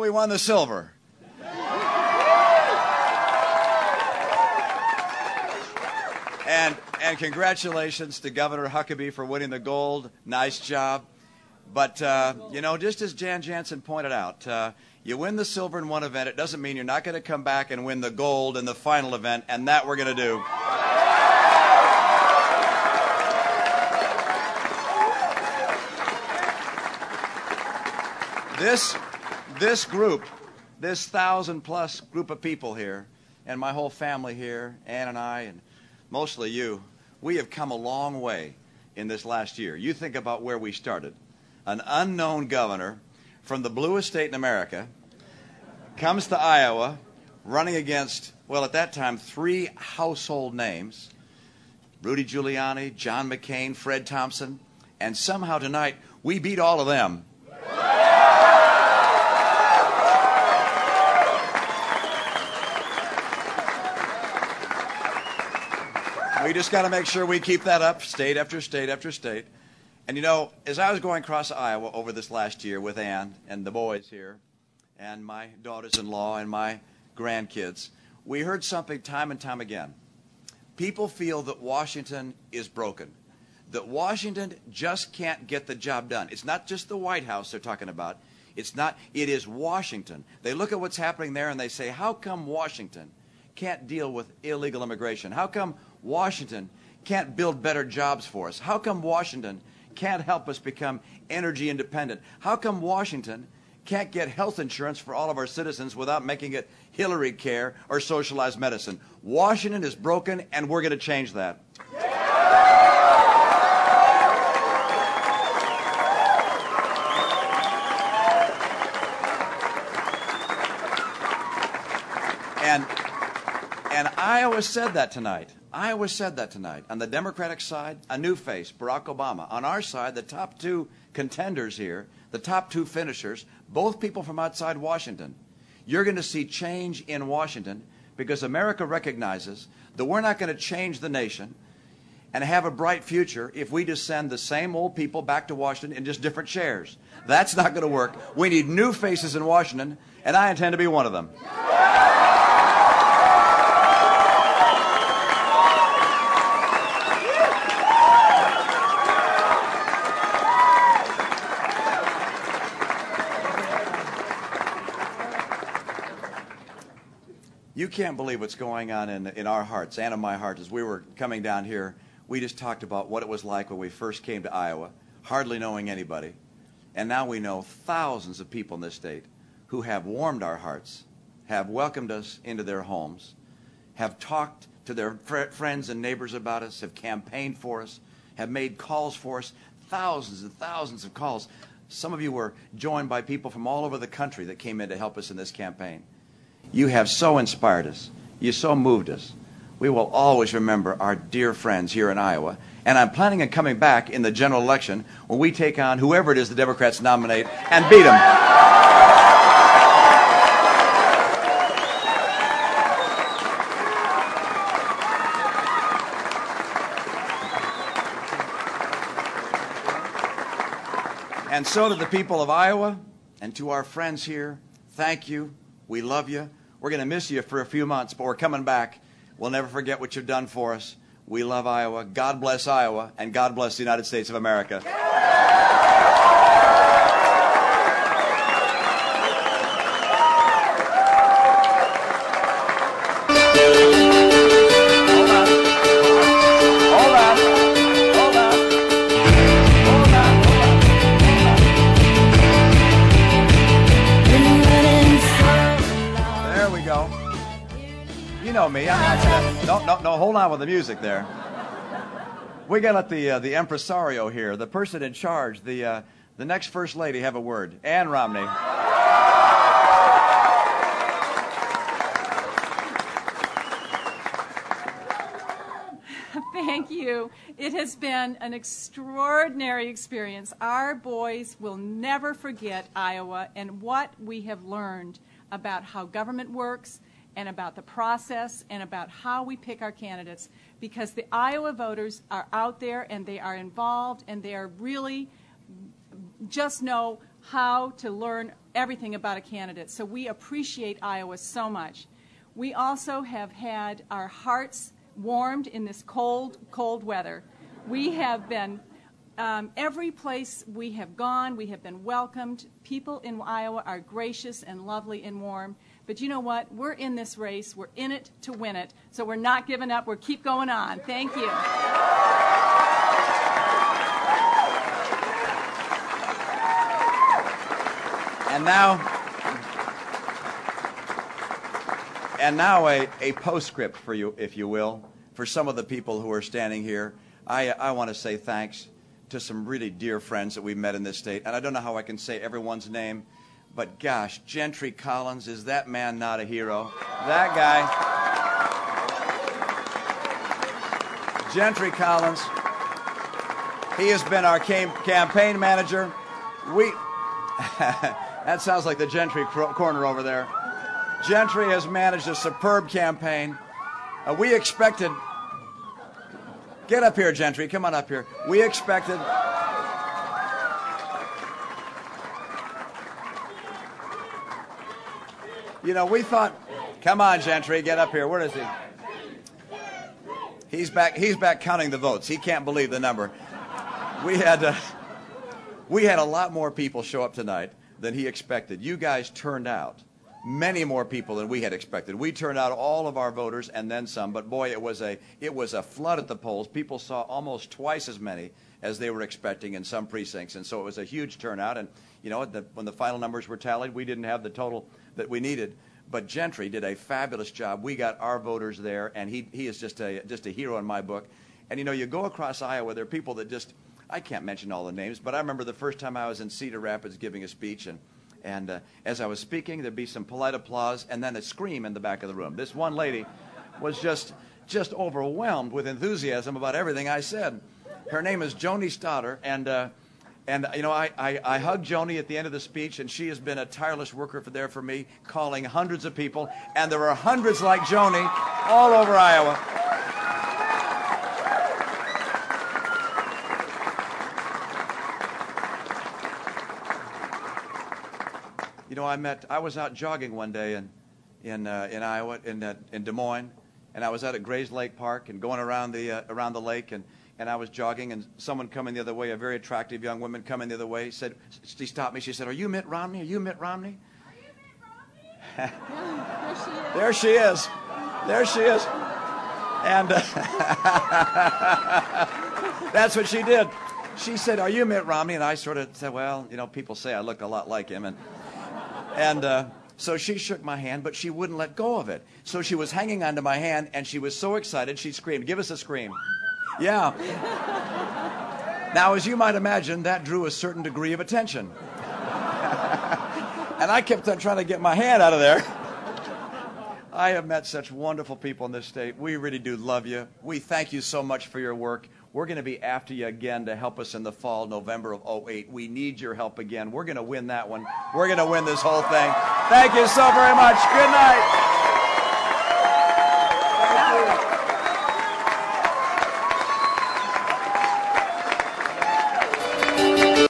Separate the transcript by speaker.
Speaker 1: we won the silver. And congratulations to Governor Huckabee for winning the gold. Nice job. But, you know, just as Jan Jansen pointed out, you win the silver in one event, it doesn't mean you're not going to come back and win the gold in the final event, and that we're going to do. This group, this 1,000-plus group of people here, and my whole family here, Ann and I, and mostly you, we have come a long way in this last year. You think about where we started. An unknown governor from the bluest state in America comes to Iowa running against, well, at that time, 3 household names, Rudy Giuliani, John McCain, Fred Thompson, and somehow tonight we beat all of them. We just got to make sure we keep that up, state after state after state. And, you know, as I was going across Iowa over this last year with Ann and the boys here and my daughters-in-law and my grandkids, we heard something time and time again. People feel that Washington is broken, that Washington just can't get the job done. It's not just the White House they're talking about. It is Washington. They look at what's happening there and they say, how come Washington can't deal with illegal immigration? How come Washington can't build better jobs for us? How come Washington can't help us become energy independent? How come Washington can't get health insurance for all of our citizens without making it Hillary care or socialized medicine? Washington is broken, and we're going to change that. And Iowa said that tonight. Iowa said that tonight. On the Democratic side, a new face, Barack Obama. On our side, the top 2 contenders here, the top 2 finishers, both people from outside Washington. You're going to see change in Washington because America recognizes that we're not going to change the nation and have a bright future if we just send the same old people back to Washington in just different chairs. That's not going to work. We need new faces in Washington, and I intend to be one of them. You can't believe what's going on in our hearts and in my heart. As we were coming down here, we just talked about what it was like when we first came to Iowa, hardly knowing anybody. And now we know thousands of people in this state who have warmed our hearts, have welcomed us into their homes, have talked to their friends and neighbors about us, have campaigned for us, have made calls for us, thousands and thousands of calls. Some of you were joined by people from all over the country that came in to help us in this campaign. You have so inspired us. You so moved us. We will always remember our dear friends here in Iowa. And I'm planning on coming back in the general election when we take on whoever it is the Democrats nominate and beat them. And so to the people of Iowa and to our friends here, thank you. We love you. We're going to miss you for a few months, but we're coming back. We'll never forget what you've done for us. We love Iowa. God bless Iowa, and God bless the United States of America. You know me. I'm not no, hold on with the music there. We got to let the impresario here, the person in charge, the next First Lady, have a word. Ann Romney.
Speaker 2: Thank you. It has been an extraordinary experience. Our boys will never forget Iowa and what we have learned about how government works and about the process and about how we pick our candidates, because the Iowa voters are out there and they are involved and they are really just know how to learn everything about a candidate. So we appreciate Iowa so much. We also have had our hearts warmed in this cold, cold weather. We have been, every place we have gone, we have been welcomed. People in Iowa are gracious and lovely and warm. But you know what? We're in this race. We're in it to win it. So we're not giving up. We'll keep going on. Thank you.
Speaker 1: And now a postscript for you, if you will, for some of the people who are standing here. I want to say thanks to some really dear friends that we've met in this state. And I don't know how I can say everyone's name, but gosh, Gentry Collins, is that man not a hero? That guy. Gentry Collins. He has been our campaign manager. That sounds like the Gentry corner over there. Gentry has managed a superb campaign. We expected... Get up here, Gentry. Come on up here. We expected... You know, we thought... Come on, Gentry. Get up here. Where is he? He's back counting the votes. He can't believe the number. We had a lot more people show up tonight than he expected. You guys turned out many more people than we had expected. We turned out all of our voters and then some, but boy, it was a flood at the polls. People saw almost twice as many as they were expecting in some precincts, and so it was a huge turnout. And you know, when the final numbers were tallied, we didn't have the total that we needed, but Gentry did a fabulous job. We got our voters there, and he is just a hero in my book. And you know, you go across Iowa, there are people that just, I can't mention all the names, but I remember the first time I was in Cedar Rapids giving a speech, and as I was speaking, there'd be some polite applause and then a scream in the back of the room. This one lady was just overwhelmed with enthusiasm about everything I said. Her name is Joni Stoddard, and you know, I hugged Joni at the end of the speech, and she has been a tireless worker there for me, calling hundreds of people, and there are hundreds like Joni all over Iowa. You know, I was out jogging one day in Iowa, in Des Moines, and I was out at Grays Lake Park and going around the lake, and I was jogging, and someone coming the other way, a very attractive young woman coming the other way, she stopped me. She said, "Are you Mitt Romney? Are you Mitt Romney?"
Speaker 2: Are you Mitt Romney?
Speaker 1: There she is. There she is. And that's what she did. She said, "Are you Mitt Romney?" And I sort of said, "Well, you know, people say I look a lot like him." And so she shook my hand, but she wouldn't let go of it. So she was hanging onto my hand, and she was so excited, she screamed. Give us a scream. Yeah. Now, as you might imagine, that drew a certain degree of attention. And I kept on trying to get my hand out of there. I have met such wonderful people in this state. We really do love you. We thank you so much for your work. We're going to be after you again to help us in the fall, November of 2008. We need your help again. We're going to win that one. We're going to win this whole thing. Thank you so very much. Good night.